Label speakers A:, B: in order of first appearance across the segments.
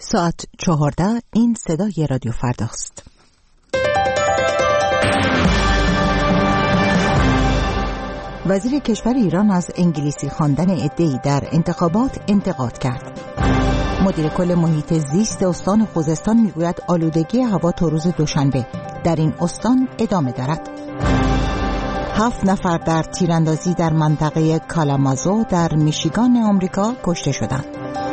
A: ساعت 14. این صدای رادیو فرداست. وزیر کشور ایران از انگلیسی خواندن عده‌ای در انتخابات انتقاد کرد. مدیر کل محیط زیست استان خوزستان میگوید آلودگی هوا تا روز دوشنبه در این استان ادامه دارد. 7 نفر در تیراندازی در منطقه کالامازو در میشیگان آمریکا کشته شدند.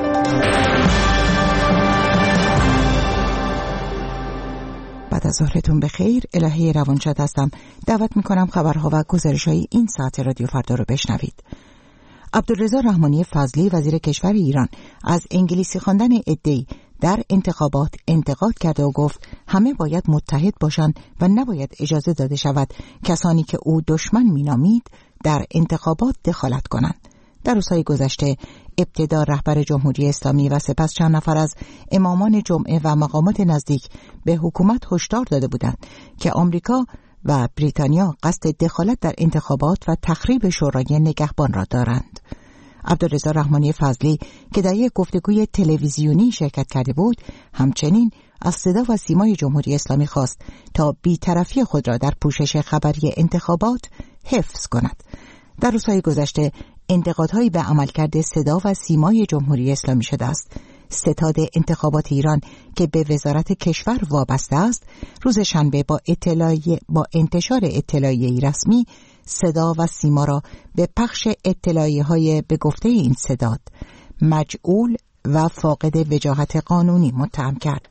A: بعد از ظهرتون بخیر. الهی روانشاد هستم. دعوت میکنم خبرها و گزارش‌های این ساعت رادیو فردا رو بشنوید. عبدالرضا رحمانی فضلی وزیر کشور ایران از انگلیسی خواندن عده‌ای در انتخابات انتقاد کرده و گفت همه باید متحد باشند و نباید اجازه داده شود کسانی که او دشمن مینامید در انتخابات دخالت کنند. در روزهای گذشته ابتدا رهبر جمهوری اسلامی و سپس چند نفر از امامان جمعه و مقامات نزدیک به حکومت هشدار داده بودند که آمریکا و بریتانیا قصد دخالت در انتخابات و تخریب شورای نگهبان را دارند. عبدالرضا رحمانی فضلی که در یک گفتگوی تلویزیونی شرکت کرده بود، همچنین از صدا و سیمای جمهوری اسلامی خواست تا بی‌طرفی خود را در پوشش خبری انتخابات حفظ کند. در روزهای گذشته انتقادهایی به عملکرد صدا و سیمای جمهوری اسلامی شده است. ستاد انتخابات ایران که به وزارت کشور وابسته است، روز شنبه با انتشار اطلاعیه‌ای رسمی صدا و سیما را به پخش اطلاعیه‌های به گفته این ستاد مجعول و فاقد وجاهت قانونی متهم کرد.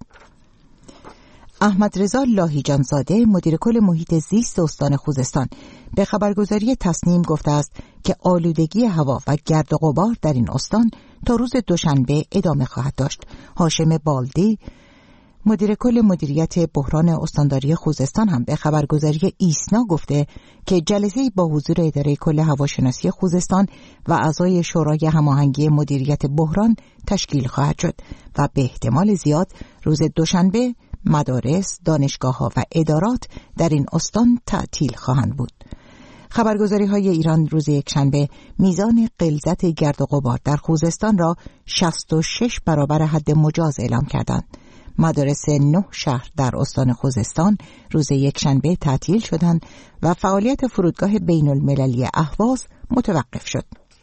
A: احمد رضا لاهیجانزاده مدیر کل محیط زیست استان خوزستان به خبرگزاری تصنیم گفته است که آلودگی هوا و گرد و غبار در این استان تا روز دوشنبه ادامه خواهد داشت. هاشم بالدی مدیر کل مدیریت بحران استانداری خوزستان هم به خبرگزاری ایسنا گفته که جلسه‌ای با حضور اداره کل هواشناسی خوزستان و اعضای شورای هماهنگی مدیریت بحران تشکیل خواهد شد و به احتمال زیاد روز دوشنبه مدارس، دانشگاه‌ها و ادارات در این استان تعطیل خواهند بود. خبرگزاری‌های ایران روز یکشنبه میزان غلظت گرد و غبار در خوزستان را 66 برابر حد مجاز اعلام کردند. مدارس 9 شهر در استان خوزستان روز یکشنبه تعطیل شدند و فعالیت فرودگاه بین المللی اهواز متوقف شد.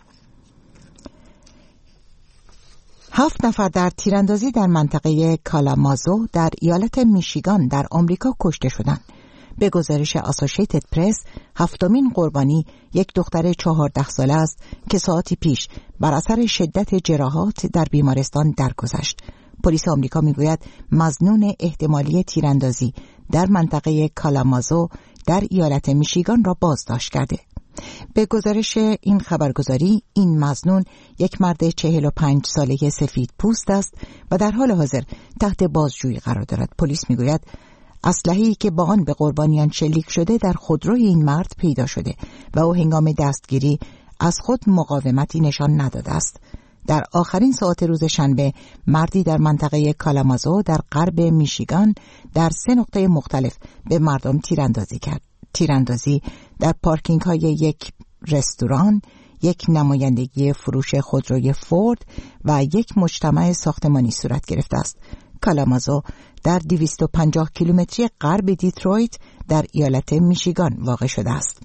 A: 7 نفر در تیراندازی در منطقه کالامازو در ایالت میشیگان در آمریکا کشته شدند. به گزارش آسوشیتد پرس، 7مین قربانی یک دختر 14 ساله است که ساعتی پیش بر اثر شدت جراحات در بیمارستان درگذشت. پلیس آمریکا میگوید مظنون احتمالی تیراندازی در منطقه کالامازو در ایالت میشیگان را بازداشت کرده. به گزارش این خبرگزاری، این مظنون یک مرد 45 ساله سفید پوست است و در حال حاضر تحت بازجویی قرار دارد. پلیس میگوید اسلحه‌ای که با آن به قربانیان شلیک شده در خودروی این مرد پیدا شده و او هنگام دستگیری از خود مقاومتی نشان نداده است. در آخرین ساعت روز شنبه مردی در منطقه کالامازو در غرب میشیگان در 3 نقطه مختلف به مردم تیراندازی کرد. تیراندازی در پارکینگ های یک رستوران، یک نمایندگی فروش خودروی فورد و یک مجتمع ساختمانی صورت گرفته است. کالامازو در 250 کیلومتری غرب دیترویت در ایالت میشیگان واقع شده است.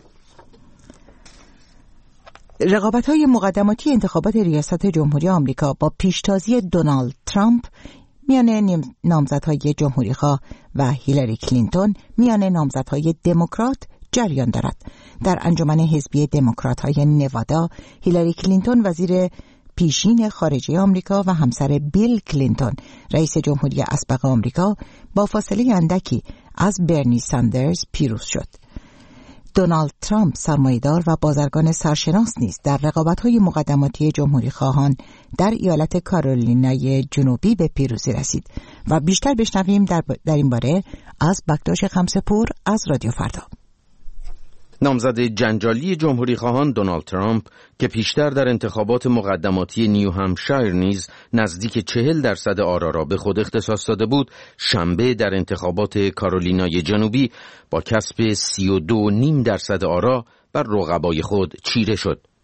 A: رقابت‌های مقدماتی انتخابات ریاست جمهوری آمریکا با پیشتازی دونالد ترامپ میان نامزدهای جمهوری‌خواه و هیلاری کلینتون میان نامزدهای دموکرات جریان دارد. در انجمن حزبی دموکرات‌های نوادا، هیلاری کلینتون وزیر پیشین خارجه آمریکا و همسر بیل کلینتون رئیس جمهوری اسبق آمریکا با فاصله اندکی از برنی ساندرز پیروز شد. دونالد ترامپ سرمایه‌دار و بازرگان سرشناس نیز در رقابت‌های مقدماتی جمهوری خواهان در ایالت کارولینای جنوبی به پیروزی رسید و بیشتر بشنویم در این باره از بکتاش خمسه‌پور از رادیو فردا.
B: نامزد جنجالی جمهوری خواهان دونالد ترامپ که پیشتر در انتخابات مقدماتی نیو همشایر نیز نزدیک 40% آرا را به خود اختصاص داده بود، شنبه در انتخابات کارولینای جنوبی با کسب 32.5% آرا بر رقبای خود چیره شد.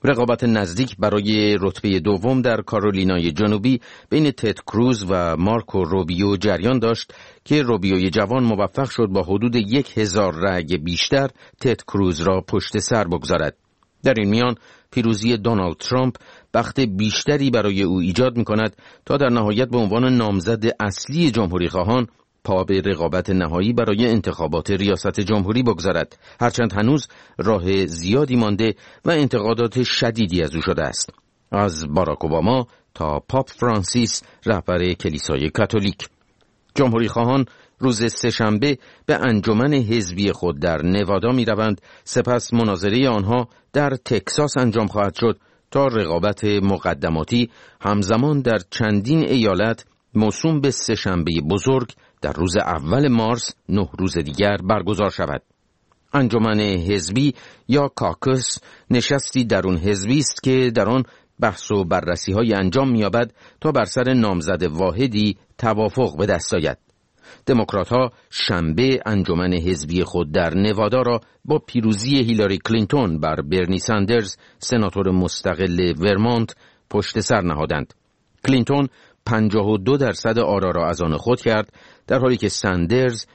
B: رقابت نزدیک برای رتبه دوم در کارولینای جنوبی بین تد کروز و مارکو روبیو جریان داشت که روبیوی جوان موفق شد با حدود 1000 رأی بیشتر تد کروز را پشت سر بگذارد. در این میان پیروزی دونالد ترامپ بخت بیشتری برای او ایجاد می‌کند تا در نهایت به عنوان نامزد اصلی جمهوری‌خواهان پا به رقابت نهایی برای انتخابات ریاست جمهوری بگذارد، هرچند هنوز راه زیادی مانده و انتقادات شدیدی از او شده است، از باراک اوباما تا پاپ فرانسیس رهبر کلیسای کاتولیک. جمهوری‌خواهان روز سه‌شنبه به انجمن حزبی خود در نوادا می‌روند، سپس مناظره آنها در تکساس انجام خواهد شد تا رقابت مقدماتی همزمان در چندین ایالت موسوم به سه‌شنبه بزرگ در روز اول مارس 9 روز دیگر برگزار شود. انجمن حزبی یا کاکس نشستی درون حزبی است که در آن بحث و بررسی‌های انجام می‌یابد تا بر سر نامزد واحدی توافق به دست آید. دموکرات‌ها شنبه انجمن حزبی خود در نوادا را با پیروزی هیلاری کلینتون بر برنی ساندرز سناتور مستقل ورمانت پشت سر نهادند. کلینتون 52% آرا را از آن خود کرد، در حالی که ساندرز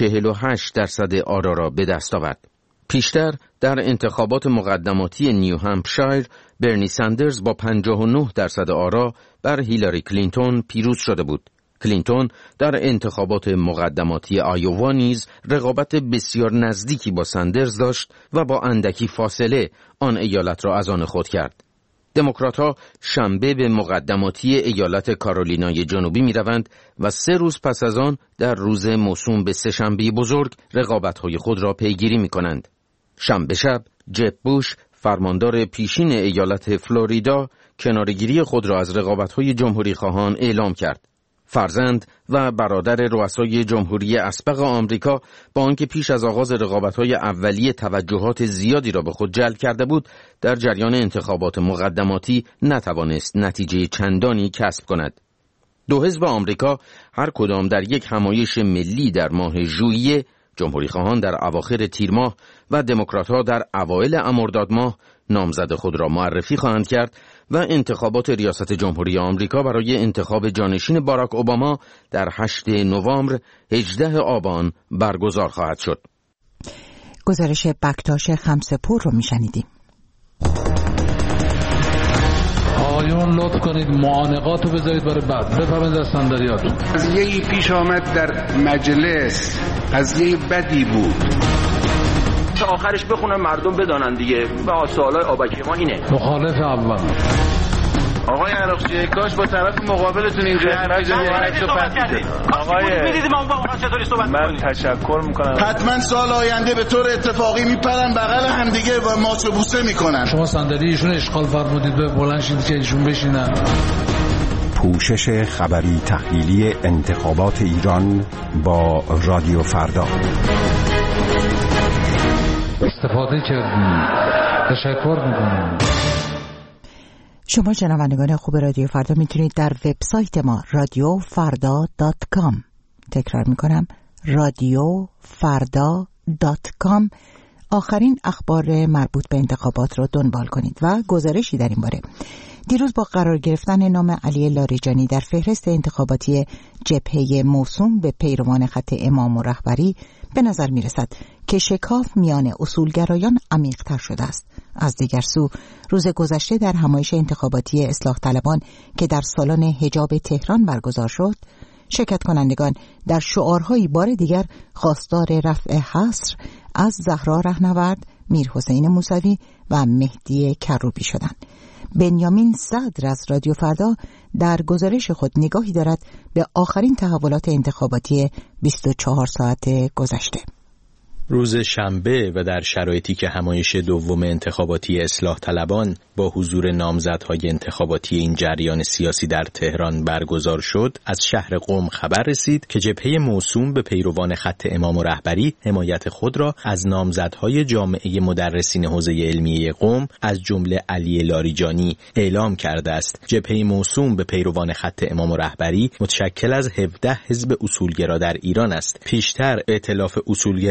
B: 48% آرا را به دست آورد. پیشتر در انتخابات مقدماتی نیو همپشایر برنی ساندرز با 59% آرا بر هیلاری کلینتون پیروز شده بود. کلینتون در انتخابات مقدماتی آیووا نیز رقابت بسیار نزدیکی با ساندرز داشت و با اندکی فاصله آن ایالت را از آن خود کرد. دموکرات‌ها شنبه به مقدماتی ایالت کارولینای جنوبی می‌روند و 3 روز پس از آن در روز موسوم به سه‌شنبه بزرگ رقابت‌های خود را پیگیری می‌کنند. شنبه شب جب بوش فرماندار پیشین ایالت فلوریدا کناره‌گیری خود را از رقابت‌های جمهوری‌خواهان اعلام کرد. فرزند و برادر رؤسای جمهوری اسبق آمریکا با آنکه پیش از آغاز رقابت‌های اولیه توجهات زیادی را به خود جلب کرده بود، در جریان انتخابات مقدماتی نتوانست نتیجه چندانی کسب کند. دو حزب آمریکا هر کدام در یک همایش ملی در ماه ژوئیه، جمهوری‌خواهان در اواخر تیر ماه و دموکرات‌ها در اوایل مرداد ماه نامزد خود را معرفی خواهند کرد و انتخابات ریاست جمهوری آمریکا برای انتخاب جانشین باراک اوباما در 8 نوامبر 18 آبان برگزار خواهد شد.
A: گزارش بکتاش خمسه‌پور رو میشنیدیم.
C: آقایون لطف کنید معانقات رو بذارید برای بعد. بفرمایید از صندلیاتون.
D: از یه پیش آمد در مجلس، از یه بدی بود
E: تا آخرش بخونن مردم بدانن دیگه. به سوالای آبکی ما اینه.
C: مخالف اول.
D: آقای عراقچی کاش با طرف مقابلتون اینجا
E: من تشکر میکنم.
D: حتما سال آینده به طور اتفاقی میپرن بغل همدیگه و ماچ و بوسه میکنن.
C: شما صندلی ایشون اشغال فرمودید به بلند شید که ایشون بشینن.
F: پوشش خبری تحلیلی انتخابات ایران با رادیو فردا.
C: استفاده کردیم. تشکر میکنم.
A: شما شنوندگان خوب رادیو فردا میتونید در وبسایت ما radiofarda.com، تکرار میکنم radiofarda.com، آخرین اخبار مربوط به انتخابات رو دنبال کنید و گزارشی در این باره. دیروز با قرار گرفتن نام علی لاریجانی در فهرست انتخاباتی جبهه موسوم به پیروان خط امام و رهبری به نظر می رسد که شکاف میان اصولگرایان عمیق‌تر شده است. از دیگر سو روز گذشته در همایش انتخاباتی اصلاح طلبان که در سالن حجاب تهران برگزار شد، شرکت کنندگان در شعارهای بار دیگر خواستار رفع حصر از زهرا رهنورد، میرحسین موسوی و مهدی کروبی شدند. بنیامین صدر از رادیو فردا در گزارش خود نگاهی دارد به آخرین تحولات انتخاباتی 24 ساعت گذشته.
G: روز شنبه و در شرایطی که همایش دوم انتخاباتی اصلاح طلبان با حضور نامزدهای انتخاباتی این جریان سیاسی در تهران برگزار شد، از شهر قم خبر رسید که جبهه موسوم به پیروان خط امام و رهبری حمایت خود را از نامزدهای جامعه مدرسین حوزه علمیه قم از جمله علی لاریجانی اعلام کرده است. جبهه موسوم به پیروان خط امام و رهبری متشکل از 17 حزب اصولگرا در ایران است. پیشتر ائتلاف اصولگرایان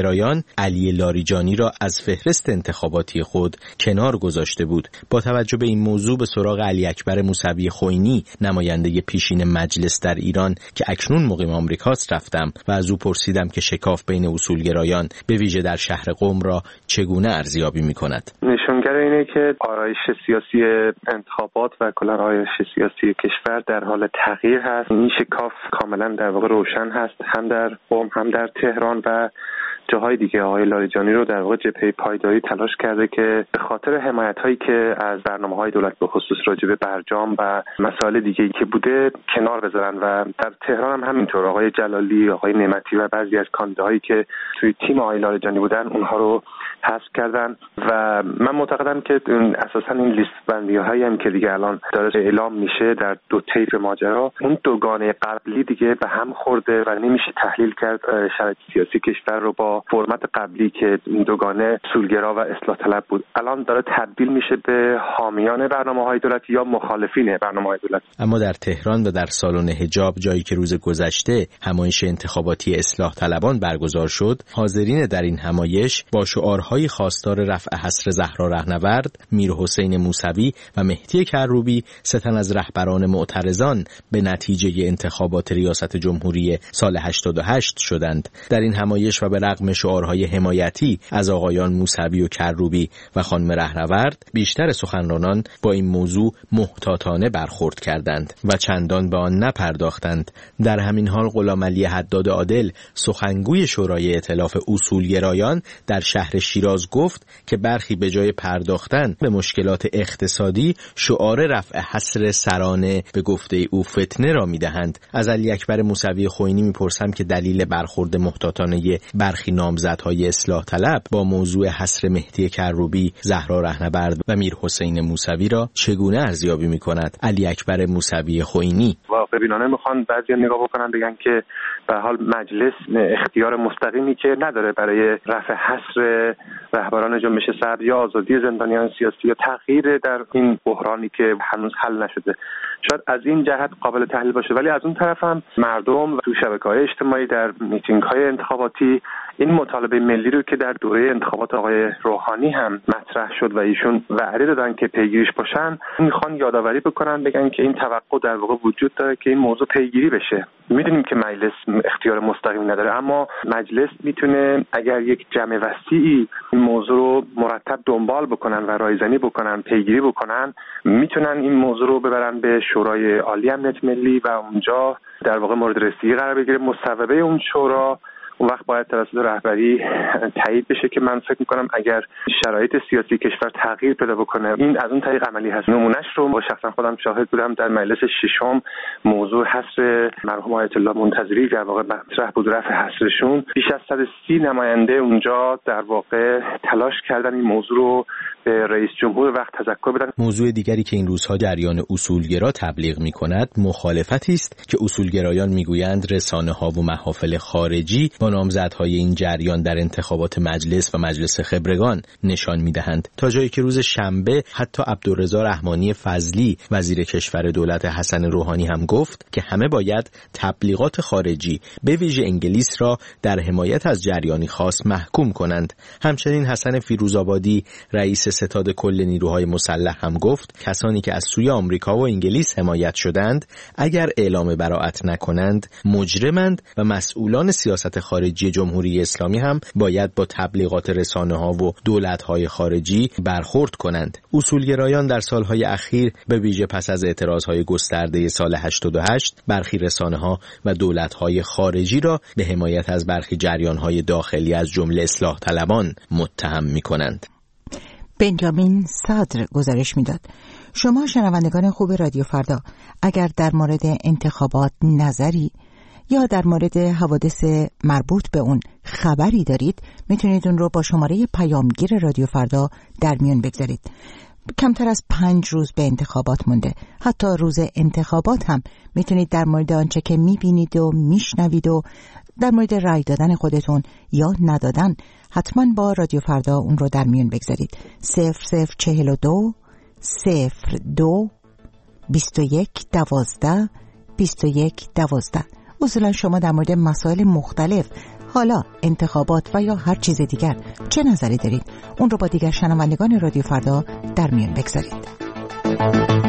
G: علی لاریجانی را از فهرست انتخاباتی خود کنار گذاشته بود. با توجه به این موضوع به سراغ علی اکبر موسوی خوئینی، نماینده پیشین مجلس در ایران که اکنون مقیم آمریکاست، رفتم و از او پرسیدم که شکاف بین اصولگرایان به ویژه در شهر قم را چگونه ارزیابی می‌کند.
H: نشانگر اینه که آرایش سیاسی انتخابات و کلا آرایش سیاسی کشور در حال تغییر هست. این شکاف کاملا در واقع روشن هست، هم در قم هم در تهران و جاهای دیگه. آقای لاریجانی رو در واقع جبهه پایداری تلاش کرده که به خاطر حمایت‌هایی که از برنامه‌های دولت به خصوص راجع به برجام و مسائل دیگه‌ای که بوده کنار بذارن و در تهران هم همینطور. آقای جلالی، آقای نعمتی و بعضی از کاندیداهایی که توی تیم آقای لاریجانی بودن اونها رو حذف کردن و من معتقدم که اساساً این لیست بندی‌هایی هم که دیگه الان داره اعلام میشه در دو طیف ماجرا، اون دوگانه قبلی دیگه به هم خورده و نمیشه تحلیل کرد شرایط سیاسی کشور رو با فرمت قبلی که دوگانه اصولگرا و اصلاح طلب بود. الان داره تبدیل میشه به حامیان برنامه‌های دولت یا مخالفین برنامه‌های دولت.
G: اما در تهران و در سالن حجاب، جایی که روز گذشته همایش انتخاباتی اصلاح طلبان برگزار شد، حاضرین در این همایش با شعارهای خواستار رفع حصر زهرا رهنورد، میرحسین موسوی و مهدی کروبی، سه تن از رهبران معترضان به نتیجه انتخابات ریاست جمهوری سال 88 شدند. در این همایش و به رغم شعارهای حمایتی از آقایان موسوی و کروبی و خانم رهنورد، بیشتر سخنرانان با این موضوع محتاطانه برخورد کردند و چندان به آن نپرداختند. در همین حال غلامعلی حداد عادل، سخنگوی شورای ائتلاف اصولگرایان در شهر شیراز، گفت که برخی به جای پرداختن به مشکلات اقتصادی شعار رفع حصر سرانه به گفته او فتنه را میدهند. از علی اکبر موسوی خوئینی میپرسم که دلیل برخورد محتاطانه برخی نامزدهای اصلاح طلب با موضوع حصر مهدی کروبی، زهرا رهنورد و میرحسین موسوی را چگونه ارزیابی میکند. علی اکبر موسوی خوئینی:
H: واقع بینانه میخوان بعضیا نگاه بکنن بگن که به حال مجلس اختیار مستقیمی که نداره برای رفع حصر رهبران جنبش سبز یا آزادی زندانیان سیاسی یا تغییر در این بحرانی که هنوز حل نشده. شاید از این جهت قابل تحلیل باشه، ولی از اون طرف هم مردم تو شبکه‌های اجتماعی در میتینگ‌های انتخاباتی این مطالبه ملی رو که در دوره انتخابات آقای روحانی هم مطرح شد و ایشون وعده دادن که پیگیریش باشن، میخوان یادآوری بکنن، بگن که این توقع در واقع وجود داره که این موضوع پیگیری بشه. میدونیم که مجلس اختیار مستقیم نداره، اما مجلس میتونه اگر یک جمع وسیعی این موضوع رو مرتب دنبال بکنن و رایزنی بکنن، پیگیری بکنن، میتونن این موضوع رو ببرن به شورای عالی امنیت ملی و اونجا در واقع مورد رسیدگی قرار بگیره. مصوبه اون شورا اون وقت باید توسط رهبری تایید بشه که من فکر میکنم اگر شرایط سیاسی کشور تغییر پیدا بکنه این از اون طریق عملی هست. نمونهش رو با شخصا خودم شاهد بودم در مجلس ششم، موضوع حصر مرحوم آیت الله منتظری در واقع مطرح بود، رفع حصرشون. بیش از 130 نماینده اونجا در واقع تلاش کردن این موضوع رو به رئیس جمهور وقت تذکر بدن.
G: موضوع دیگری که این روزها جریان اصولگرا تبلیغ می‌کند مخالفتی است که اصولگرایان میگویند رسانه‌ها و محافل خارجی با نامزدهای این جریان در انتخابات مجلس و مجلس خبرگان نشان می‌دهند، تا جایی که روز شنبه حتی عبدالرضا رحمانی فضلی وزیر کشور دولت حسن روحانی هم گفت که همه باید تبلیغات خارجی به ویژه انگلیس را در حمایت از جریانی خاص محکوم کنند. همچنین حسن فیروزآبادی رئیس ستاد کل نیروهای مسلح هم گفت کسانی که از سوی آمریکا و انگلیس حمایت شدند اگر اعلام براءت نکنند مجرمند و مسئولان سیاست خارجی جمهوری اسلامی هم باید با تبلیغات رسانه‌ها و دولت‌های خارجی برخورد کنند. اصولگرایان در سالهای اخیر به ویژه پس از اعتراضهای گسترده سال 88 برخی رسانه‌ها و دولت‌های خارجی را به حمایت از برخی جریان‌های داخلی از جمله اصلاح طلبان متهم می‌کنند.
A: بنجامین صدر گزارش میداد. شما شنوندگان خوب رادیو فردا اگر در مورد انتخابات نظری یا در مورد حوادث مربوط به اون خبری دارید میتونید اون رو با شماره پیامگیر رادیو فردا در میون بگذارید. کمتر از 5 روز به انتخابات مونده. حتی روز انتخابات هم میتونید در مورد آنچه که میبینید و میشنوید و در مورد رای دادن خودتون یا ندادن حتما با رادیو فردا اون رو در میون بگذارید. 0042 02 21 12 21 12. اصولا شما در مورد مسائل مختلف حالا انتخابات و یا هر چیز دیگر چه نظری دارید؟ اون رو با دیگر شنوندگان رادیو فردا در میان بگذارید.